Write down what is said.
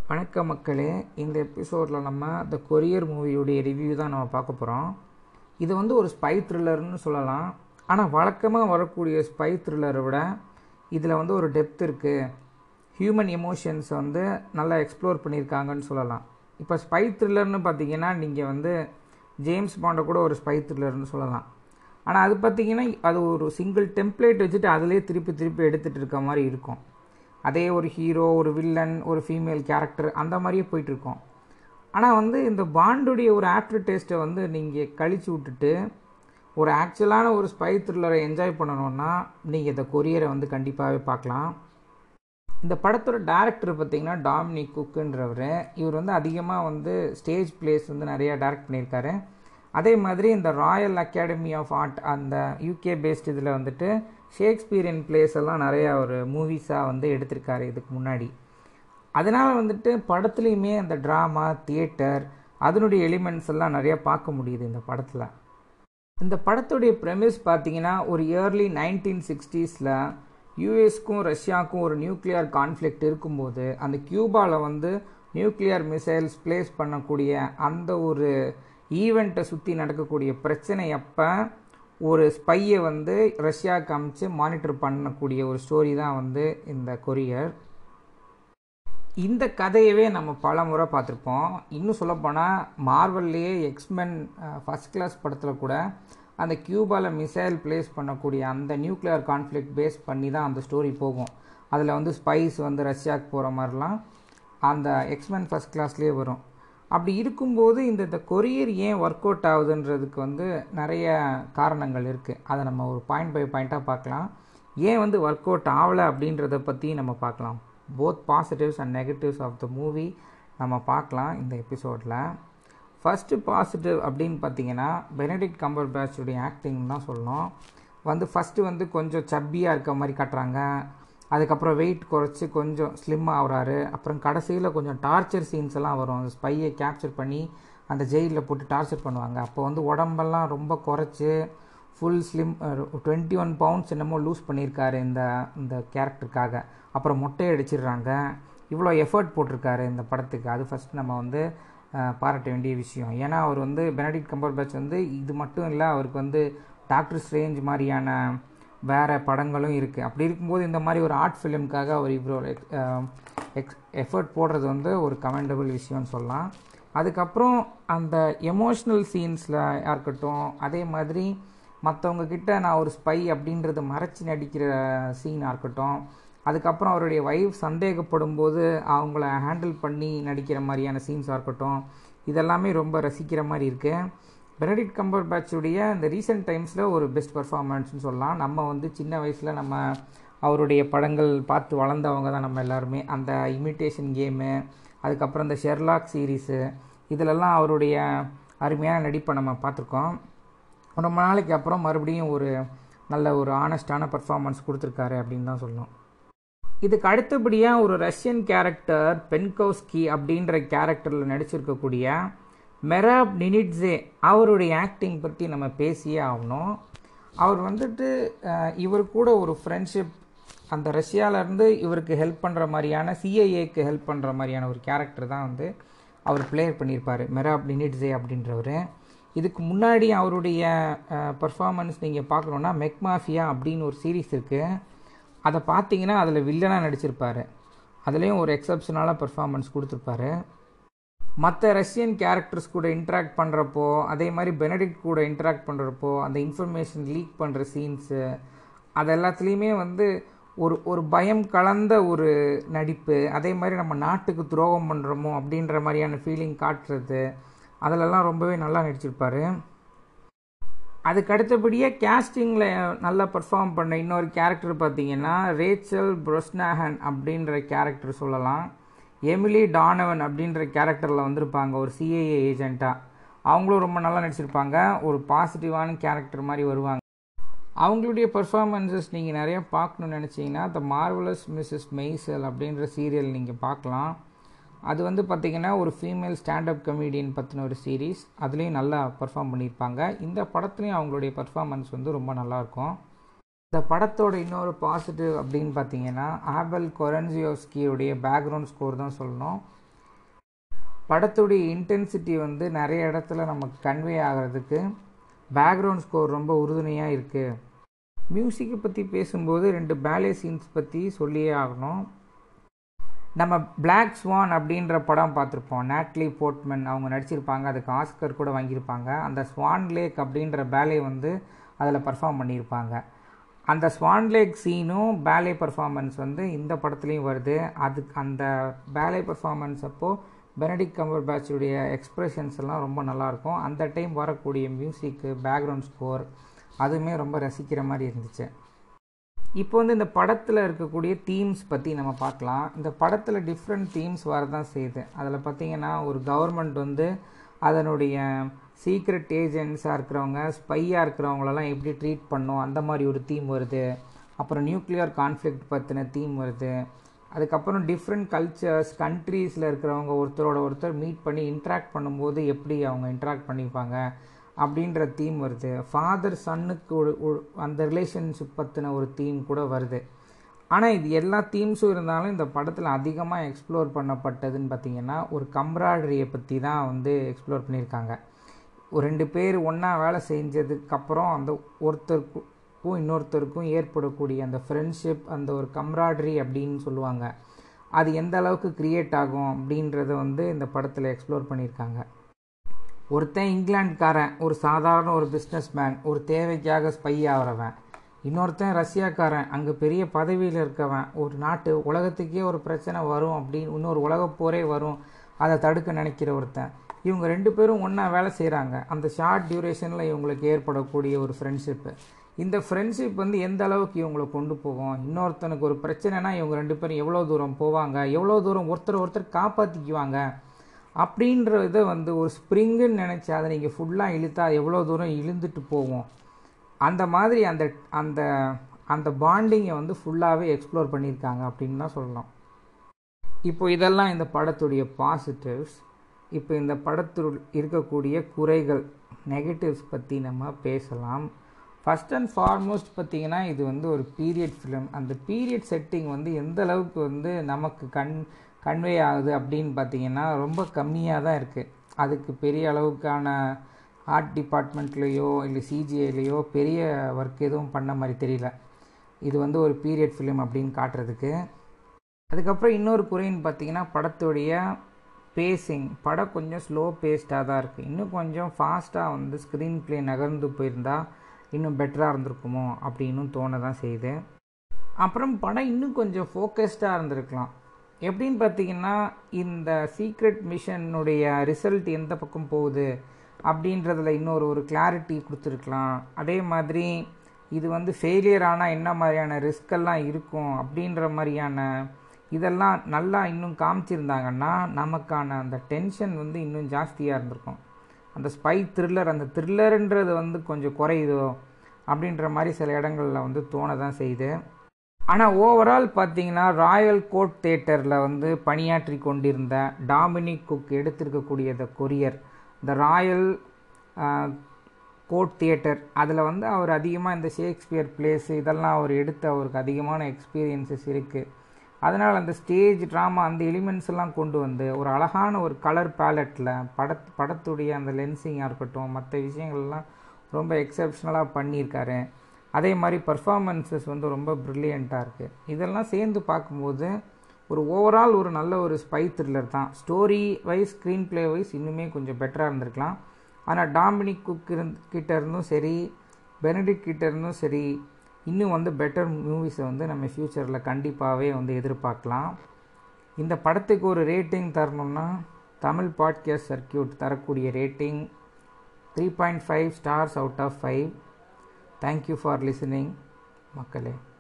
வணக்கம் மக்களே. இந்த எபிசோடில் நம்ம த கொரியர் மூவியுடைய ரிவ்யூ தான் நம்ம பார்க்க போகிறோம். இது ஒரு ஸ்பை த்ரில்லர்னு சொல்லலாம். ஆனால் வழக்கமாக வரக்கூடிய ஸ்பை த்ரில்லரை விட இதில் ஒரு டெப்த் இருக்குது. ஹியூமன் எமோஷன்ஸை நல்லா எக்ஸ்ப்ளோர் பண்ணியிருக்காங்கன்னு சொல்லலாம். இப்போ ஸ்பை த்ரில்லர்னு பார்த்தீங்கன்னா நீங்கள் ஜேம்ஸ் பாண்டை கூட ஒரு ஸ்பை த்ரில்லர்னு சொல்லலாம். ஆனால் அது பார்த்திங்கன்னா அது ஒரு சிங்கிள் டெம்ப்ளேட் வச்சுட்டு அதிலே திருப்பி எடுத்துகிட்டு இருக்க மாதிரி இருக்கும். அதே ஒரு ஹீரோ, ஒரு வில்லன், ஒரு ஃபீமேல் கேரக்டர் அந்த மாதிரியே போயிட்டுருக்கோம். ஆனால் இந்த பாண்டுடைய ஒரு ஆஃப்டர் டேஸ்ட்டை நீங்கள் கழிச்சு விட்டுட்டு ஒரு ஆக்சுவலான ஒரு ஸ்பை த்ரில்லரை என்ஜாய் பண்ணணுன்னா நீங்கள் இந்த கொரியரை கண்டிப்பாகவே பார்க்கலாம். இந்த படத்தோட டேரக்டர் பார்த்திங்கன்னா டாமினிக் குக்குன்றவர். இவர் அதிகமாக ஸ்டேஜ் பிளேஸ் நிறையா டைரக்ட் பண்ணியிருக்காரு. அதே மாதிரி இந்த ராயல் அகாடமி ஆஃப் ஆர்ட் அந்த யூகே பேஸ்ட் இதில் ஷேக்ஸ்பியரியன் பிளேஸ் எல்லாம் நிறையா ஒரு மூவிஸாக எடுத்திருக்காரு இதுக்கு முன்னாடி. அதனால் படத்துலேயுமே அந்த ட்ராமா, தியேட்டர் அதனுடைய எலிமெண்ட்ஸ் எல்லாம் நிறையா பார்க்க முடியுது இந்த படத்தில். இந்த படத்துடைய ப்ரெமிஸ் பார்த்திங்கன்னா ஒரு இயர்லி 1960s யூஎஸ்க்கும் ரஷ்யாவுக்கும் ஒரு நியூக்ளியர் கான்ஃப்ளிக்ட் இருக்கும்போது அந்த கியூபாவில் நியூக்ளியர் மிசைல்ஸ் பிளேஸ் பண்ணக்கூடிய அந்த ஒரு ஈவெண்ட்டை சுற்றி நடக்கக்கூடிய பிரச்சனை அப்போ ஒரு ஸ்பையை ரஷ்யாவுக்கு அமைச்சு மானிட்டர் பண்ணக்கூடிய ஒரு ஸ்டோரி தான் இந்த கொரியர். இந்த கதையவே நம்ம பல முறை பார்த்துருப்போம். இன்னும் சொல்லப்போனால் மார்வல்லையே எக்ஸ்மென் ஃபர்ஸ்ட் கிளாஸ் படத்தில் கூட அந்த கியூபாவில் மிசைல் பிளேஸ் பண்ணக்கூடிய அந்த நியூக்ளியர் கான்ஃப்ளிக்ட் பேஸ் பண்ணி தான் அந்த ஸ்டோரி போகும். அதில் ஸ்பைஸ் ரஷ்யாவுக்கு போகிற மாதிரிலாம் அந்த எக்ஸ்மென் ஃபர்ஸ்ட் கிளாஸ்லேயே வரும். அப்படி இருக்கும்போது இந்த கொரியர் ஏன் ஒர்க் அவுட் ஆகுதுன்றதுக்கு நிறைய காரணங்கள் இருக்குது. அதை நம்ம ஒரு பாயிண்ட் பை பாயிண்ட்டாக பார்க்கலாம். ஏன் ஒர்க் அவுட் ஆகலை அப்படின்றத பற்றி நம்ம பார்க்கலாம். Both positives and negatives of the movie நம்ம பார்க்கலாம் இந்த எபிசோடில். ஃபஸ்ட்டு பாசிட்டிவ் அப்படின்னு பார்த்தீங்கன்னா பெனடிக்ட் கம்பர்பேட்சுடைய ஆக்டிங் தான் சொல்லணும். ஃபஸ்ட்டு கொஞ்சம் சப்பியாக இருக்க மாதிரி காட்டுறாங்க. அதுக்கப்புறம் வெயிட் குறைச்சி கொஞ்சம் ஸ்லிம் ஆகுறாரு. அப்புறம் கடைசியில் கொஞ்சம் டார்ச்சர் சீன்ஸ் எல்லாம் வரும். அந்த ஸ்பையை கேப்சர் பண்ணி அந்த ஜெயிலில் போட்டு டார்ச்சர் பண்ணுவாங்க. அப்போ உடம்பெல்லாம் ரொம்ப குறைச்சி ஃபுல் ஸ்லிம் 21 pounds என்னமோ லூஸ் பண்ணியிருக்காரு இந்த கேரக்டருக்காக. அப்புறம் மொட்டையை அடிச்சிடுறாங்க. இவ்வளோ எஃபர்ட் போட்டிருக்காரு இந்த படத்துக்கு. அது ஃபஸ்ட் நம்ம பாராட்ட வேண்டிய விஷயம். ஏன்னா அவர் பெனடிக்ட் கம்பர்பேட்ச் இது மட்டும் இல்லை, அவருக்கு டாக்டர் ஸ்ட்ரேஞ்ச் மாதிரியான வேறு படங்களும் இருக்குது. அப்படி இருக்கும்போது இந்த மாதிரி ஒரு ஆர்ட் ஃபிலிமுக்காக அவர் இவ்வளோ எஃபர்ட் போடுறது ஒரு கமெண்டபிள் விஷயம்னு சொல்லலாம். அதுக்கப்புறம் அந்த எமோஷ்னல் சீன்ஸில் இருக்கட்டும், அதே மாதிரி மற்றவங்கக்கிட்ட நான் ஒரு ஸ்பை அப்படின்றத மறைச்சி நடிக்கிற சீனாக இருக்கட்டும், அதுக்கப்புறம் அவருடைய ஒய்ஃப் சந்தேகப்படும் போது அவங்கள ஹேண்டில் பண்ணி நடிக்கிற மாதிரியான சீன்ஸாக இருக்கட்டும், இதெல்லாமே ரொம்ப ரசிக்கிற மாதிரி இருக்குது. பெனடிக்ட் கம்பர்பேட்சுடைய இந்த ரீசெண்ட் டைம்ஸில் ஒரு பெஸ்ட் பர்ஃபார்மன்ஸ்னு சொல்லலாம். நம்ம சின்ன வயசில் நம்ம அவருடைய படங்கள் பார்த்து வளர்ந்தவங்க தான் நம்ம எல்லாருமே. அந்த இமிட்டேஷன் கேமு, அதுக்கப்புறம் இந்த ஷெர்லாக் சீரீஸு, இதிலெல்லாம் அவருடைய அருமையான நடிப்பை நம்ம பார்த்துருக்கோம். ரொம்ப நாளைக்கு அப்புறம் மறுபடியும் ஒரு நல்ல ஒரு ஆனஸ்டான பர்ஃபார்மன்ஸ் கொடுத்துருக்காரு அப்படின்னு தான் சொல்லணும். இதுக்கு அடுத்தபடியாக ஒரு ரஷ்யன் கேரக்டர் பென்கோவ்ஸ்கி அப்படின்ற கேரக்டரில் நடிச்சிருக்கக்கூடிய மெராப் நினிட்ஸே அவருடைய ஆக்டிங் பற்றி நம்ம பேசியே ஆகணும். அவர் இவர் கூட ஒரு ஃப்ரெண்ட்ஷிப், அந்த ரஷ்யாவிலேருந்து இவருக்கு ஹெல்ப் பண்ணுற மாதிரியான சிஐஏக்கு ஹெல்ப் பண்ணுற மாதிரியான ஒரு கேரக்டர் தான் அவர் ப்ளே பண்ணியிருப்பார், மெராப் நினிட்ஸே அப்படின்றவர். இதுக்கு முன்னாடி அவருடைய பர்ஃபார்மன்ஸ் நீங்கள் பார்க்கணுன்னா மெக்மாஃபியா அப்படின்னு ஒரு சீரீஸ் இருக்குது. அதை பார்த்தீங்கன்னா அதில் வில்லனாக நடிச்சிருப்பார். அதுலேயும் ஒரு எக்ஸப்ஷனலாக பர்ஃபார்மன்ஸ் கொடுத்துருப்பாரு. மற்ற ரஷ்யன் கேரக்டர்ஸ் கூட இன்ட்ராக்ட் பண்ணுறப்போ, அதே மாதிரி பெனடிக்ட் கூட இன்ட்ராக்ட் பண்ணுறப்போ அந்த இன்ஃபர்மேஷன் லீக் பண்ணுற சீன்ஸு, அது எல்லாத்துலேயுமே ஒரு பயம் கலந்த ஒரு நடிப்பு, அதே மாதிரி நம்ம நாட்டுக்கு துரோகம் பண்ணுறோமோ அப்படின்ற மாதிரியான ஃபீலிங் காட்டுறது, அதிலெல்லாம் ரொம்பவே நல்லா நடிச்சிருப்பார். அதுக்கு அடுத்தபடியாக கேஸ்டிங்கில் நல்லா பர்ஃபார்ம் பண்ண இன்னொரு கேரக்டர் பார்த்திங்கன்னா ரேச்சல் ப்ரொஸ்னாஹன் அப்படின்ற கேரக்டர் சொல்லலாம். எமிலி டானவன் அப்படின்ற கேரக்டரில் வந்திருப்பாங்க ஒரு சிஐஏ ஏஜெண்ட்டாக. அவங்களும் ரொம்ப நல்லா நடிச்சிருப்பாங்க. ஒரு பாசிட்டிவான கேரக்டர் மாதிரி வருவாங்க. அவங்களுடைய பர்ஃபார்மன்ஸஸ் நீங்கள் நிறையா பார்க்கணுன்னு நினச்சிங்கன்னா த மார்வலஸ் மிஸ்ஸஸ் மெய்சல் அப்படின்ற சீரியல் நீங்கள் பார்க்கலாம். அது பார்த்திங்கன்னா ஒரு ஃபீமேல் ஸ்டாண்டப் கமெடியன் பற்றின ஒரு சீரீஸ். அதுலேயும் நல்லா பர்ஃபார்ம் பண்ணியிருப்பாங்க. இந்த படத்துலேயும் அவங்களுடைய பர்ஃபார்மன்ஸ் ரொம்ப நல்லாயிருக்கும். இந்த படத்தோட இன்னொரு பாசிட்டிவ் அப்படின்னு பார்த்தீங்கன்னா ஆபெல் கொரன்சியோஸ்கியோடைய பேக்ரவுண்ட் ஸ்கோர் தான் சொல்லணும். படத்துடைய இன்டென்சிட்டி வந்து நிறைய இடத்துல நமக்கு கன்வே ஆகிறதுக்கு பேக்ரவுண்ட் ஸ்கோர் ரொம்ப உறுதுணையாக இருக்குது. மியூசிக்கை பற்றி பேசும்போது 2 பேலே சீன்ஸ் பற்றி சொல்லியே ஆகணும். நம்ம பிளாக் ஸ்வான் அப்படின்ற படம் பார்த்துருப்போம். நாட்லி போர்ட்மன் அவங்க நடிச்சிருப்பாங்க, அதுக்கு ஆஸ்கர் கூட வாங்கியிருப்பாங்க. அந்த ஸ்வான் லேக் அப்படின்ற பேலே வந்து அதில் பர்ஃபார்ம் பண்ணியிருப்பாங்க. அந்த ஸ்வான் லேக் சீனும் பேலே பர்ஃபார்மன்ஸ் வந்து இந்த படத்துலேயும் வருது. அந்த பேலே பர்ஃபார்மன்ஸ் அப்போது பெனடிக்ட் கம்பர்பேட்சுடைய எக்ஸ்ப்ரெஷன்ஸ் எல்லாம் ரொம்ப நல்லாயிருக்கும். அந்த டைம் வரக்கூடிய மியூசிக்கு, பேக்ரவுண்ட் ஸ்கோர் அதுவுமே ரொம்ப ரசிக்கிற மாதிரி இருந்துச்சு. இப்போ வந்து இந்த படத்தில் இருக்கக்கூடிய தீம்ஸ் பற்றி நம்ம பார்க்கலாம். இந்த படத்தில் டிஃப்ரெண்ட் தீம்ஸ் வரதான் செய்யுது. அதில் பார்த்திங்கன்னா ஒரு கவர்மெண்ட் வந்து அதனுடைய சீக்ரெட் ஏஜென்ட்ஸாக இருக்கிறவங்க, ஸ்பையாக இருக்கிறவங்களெல்லாம் எப்படி ட்ரீட் பண்ணும் அந்த மாதிரி ஒரு தீம் வருது. அப்புறம் நியூக்ளியர் கான்ஃப்ளிக்ட் பற்றின தீம் வருது. அதுக்கப்புறம் டிஃப்ரெண்ட் கல்ச்சர்ஸ், கண்ட்ரீஸில் இருக்கிறவங்க ஒருத்தரோட ஒருத்தர் மீட் பண்ணி இன்ட்ராக்ட் பண்ணும்போது எப்படி அவங்க இன்ட்ராக்ட் பண்ணிப்பாங்க அப்படின்ற தீம் வருது. ஃபாதர் சன்னுக்கு அந்த ரிலேஷன்ஷிப் பற்றின ஒரு தீம் கூட வருது. ஆனால் இது எல்லா தீம்ஸும் இருந்தாலும் இந்த படத்தில் அதிகமாக எக்ஸ்ப்ளோர் பண்ணப்பட்டதுன்னு பார்த்திங்கன்னா ஒரு கம்ராடரியை பற்றி தான் வந்து எக்ஸ்ப்ளோர் பண்ணியிருக்காங்க. ஒரு 2 பேர் ஒன்றா வேலை செஞ்சதுக்கப்புறம் அந்த ஒருத்தருக்கும் இன்னொருத்தருக்கும் ஏற்படக்கூடிய அந்த ஃப்ரெண்ட்ஷிப், அந்த ஒரு கம்ராடரி அப்படின்னு சொல்லுவாங்க, அது எந்த அளவுக்கு க்ரியேட் ஆகும் அப்படின்றத வந்து இந்த படத்தில் எக்ஸ்ப்ளோர் பண்ணியிருக்காங்க. ஒருத்தன் இங்கிலாந்துக்காரன், ஒரு சாதாரண ஒரு பிஸ்னஸ் மேன், ஒரு தேவைக்காக ஸ்பை ஆகிறவன். இன்னொருத்தன் ரஷ்யாக்காரன், அங்கே பெரிய பதவியில் இருக்கவன், ஒரு நாட்டு உலகத்துக்கே ஒரு பிரச்சனை வரும் அப்படின்னு, இன்னொரு உலகப்போரே வரும், அதை தடுக்க நினைக்கிற ஒருத்தன். இவங்க 2 பேரும் ஒன்றா வேலை செய்கிறாங்க. அந்த ஷார்ட் டியூரேஷனில் இவங்களுக்கு ஏற்படக்கூடிய ஒரு ஃப்ரெண்ட்ஷிப்பு. இந்த ஃப்ரெண்ட்ஷிப் வந்து எந்த அளவுக்கு இவங்களை கொண்டு போகும், இன்னொருத்தனுக்கு ஒரு பிரச்சனைனா இவங்க 2 பேரும் எவ்வளோ தூரம் போவாங்க, எவ்வளோ தூரம் ஒருத்தர் காப்பாற்றிக்குவாங்க அப்படின்ற இதை வந்து ஒரு ஸ்ப்ரிங்குன்னு நினச்சி அதை நீங்கள் ஃபுல்லாக இழுத்தா எவ்வளோ தூரம் இழுந்துட்டு போவோம். அந்த மாதிரி அந்த அந்த அந்த பாண்டிங்கை வந்து ஃபுல்லாகவே எக்ஸ்ப்ளோர் பண்ணியிருக்காங்க அப்படின்னு தான் சொல்லலாம். இப்போ இதெல்லாம் இந்த படத்துடைய பாசிட்டிவ்ஸ். இப்போ இந்த படத்தில் இருக்கக்கூடிய குறைகள், நெகட்டிவ்ஸ் பற்றி நம்ம பேசலாம். ஃபஸ்ட் அண்ட் ஃபார்மோஸ்ட் பார்த்திங்கன்னா இது வந்து ஒரு பீரியட் ஃபிலிம். அந்த பீரியட் செட்டிங் வந்து எந்த அளவுக்கு வந்து நமக்கு கன்வே ஆகுது அப்படின்னு பார்த்திங்கன்னா ரொம்ப கம்மியாக தான் இருக்குது. அதுக்கு பெரிய அளவுக்கான ஆர்ட் டிபார்ட்மெண்ட்லேயோ இல்லை சிஜிஐலேயோ பெரிய ஒர்க் எதுவும் பண்ண மாதிரி தெரியல. இது வந்து ஒரு பீரியட் ஃபிலிம் அப்படின்னு காட்டுறதுக்கு. அதுக்கப்புறம் இன்னொரு குறைன்னு பார்த்திங்கன்னா படத்துடைய பேஸிங். படம் கொஞ்சம் ஸ்லோ பேஸ்டாக தான் இருக்குது. இன்னும் கொஞ்சம் ஃபாஸ்ட்டாக வந்து ஸ்க்ரீன் ப்ளே நகர்ந்து போயிருந்தால் இன்னும் பெட்டராக இருந்திருக்குமோ அப்படின்னு தோண தான் செய்யுது. அப்புறம் படம் இன்னும் கொஞ்சம் ஃபோக்கஸ்டாக இருந்திருக்கலாம். எப்படின்னு பார்த்திங்கன்னா இந்த சீக்ரெட் மிஷனுடைய ரிசல்ட் எந்த பக்கம் போகுது அப்படின்றதில் இன்னொரு கிளாரிட்டி கொடுத்துருக்கலாம். அதே மாதிரி இது வந்து ஃபெயிலியர் ஆனால் என்ன மாதிரியான ரிஸ்கெல்லாம் இருக்கும் அப்படின்ற மாதிரியான இதெல்லாம் நல்லா இன்னும் காமிச்சிருந்தாங்கன்னா நமக்கான அந்த டென்ஷன் வந்து இன்னும் ஜாஸ்தியாக இருந்திருக்கும். அந்த ஸ்பை த்ரில்லர், அந்த த்ரில்லருன்றது வந்து கொஞ்சம் குறையுதோ அப்படின்ற மாதிரி சில இடங்களில் வந்து தோண தான் செய்யுது. ஆனால் ஓவரால் பார்த்திங்கன்னா ராயல் கோர்ட் தியேட்டரில் வந்து பணியாற்றி கொண்டிருந்த டாமினிக் குக் எடுத்திருக்கக்கூடிய த கொரியர், இந்த ராயல் கோர்ட் தியேட்டர், அதில் வந்து அவர் அதிகமாக இந்த ஷேக்ஸ்பியர் பிளேஸு இதெல்லாம் அவர் எடுத்து அவருக்கு அதிகமான எக்ஸ்பீரியன்ஸஸ் இருக்குது. அதனால் அந்த ஸ்டேஜ் ட்ராமா அந்த எலிமெண்ட்ஸ் எல்லாம் கொண்டு வந்து ஒரு அழகான ஒரு கலர் பேலட்டில் படத்துடைய அந்த லென்சிங்காக இருக்கட்டும், மற்ற விஷயங்கள்லாம் ரொம்ப எக்ஸப்ஷனலாக பண்ணியிருக்காரு. அதே மாதிரி பர்ஃபார்மன்ஸஸ் வந்து ரொம்ப ப்ரில்லியண்ட்டாக இருக்குது. இதெல்லாம் சேர்ந்து பார்க்கும்போது ஒரு ஓவரால் ஒரு நல்ல ஒரு ஸ்பை த்ரில்லர் தான். Story wise, screenplay wise இன்னுமே கொஞ்சம் பெட்டராக இருந்திருக்கலாம். ஆனால் டாமினிக் குக் கிட்ட இருந்தும் சரி, பெனடிக்ட் கிட்ட இருந்தும் சரி, இன்னும் வந்து பெட்டர் மூவிஸை வந்து நம்ம ஃப்யூச்சரில் கண்டிப்பாகவே வந்து எதிர்பார்க்கலாம். இந்த படத்துக்கு ஒரு ரேட்டிங் தரணும்னா தமிழ் பாட்காஸ்ட் சர்க்கியூட் தரக்கூடிய rating 3.5 stars out of 5. Thank you for listening, மக்களே.